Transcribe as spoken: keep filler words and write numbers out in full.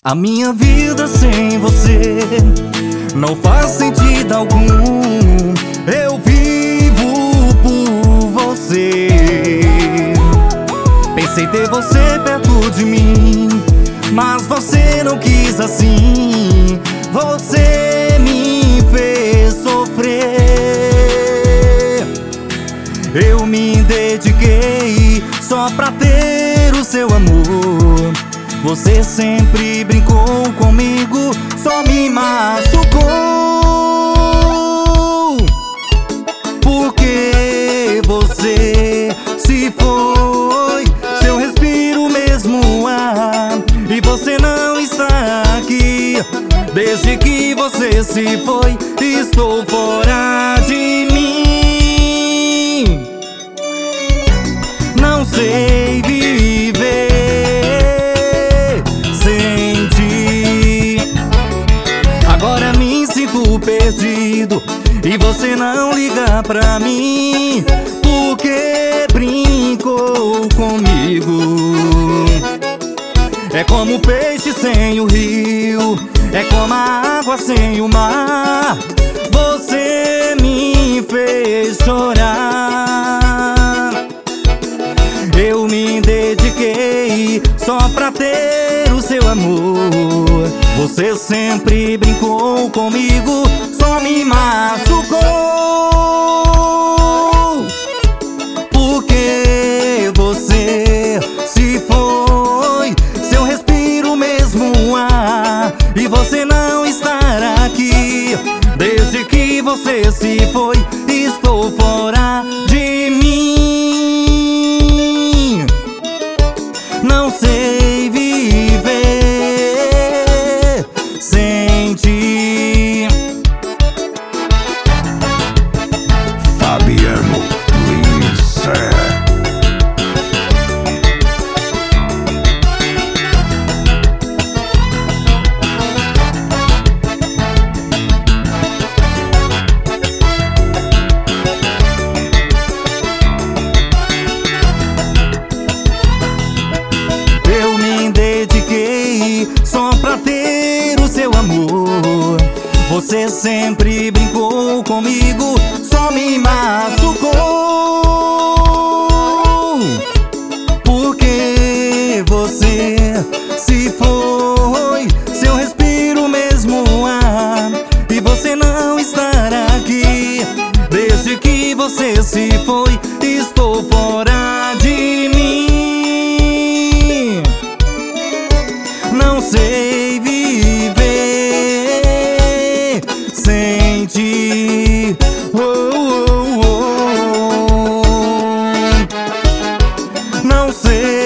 A minha vida sem você não faz sentido algum. Eu vivo por você. Pensei ter você perto de mim, mas você não quis assim. Você me fez sofrer. Eu me dediquei só pra ter o seu amor. Você sempre brincou comigo, só me machucou. Porque você se foi, seu respiro mesmo ar, e você não está aqui. Desde que você se foi, estou fora de mim. Não sei viver sem ti. Agora me sinto perdido e você não liga pra mim, porque brincou comigo. É como o peixe sem o rio, é como a água sem o mar. Você me fez chorar. Eu me dediquei só pra ter o seu amor. Você sempre brincou comigo, só me machucou. Porque você se foi, seu respiro mesmo ar, e você não estar aqui. Desde que você se foi, estou fora de mim. Não sei viver sem ti. Fabiano Lins. Eu me dediquei só pra ter o seu amor. Você sempre brincou comigo, só me machucou. Porque você se foi, seu respiro mesmo ar, e você não estar aqui. Desde que você se foi, estou fora de mim. Não sei viver sem ti. Oh, oh, oh. Não sei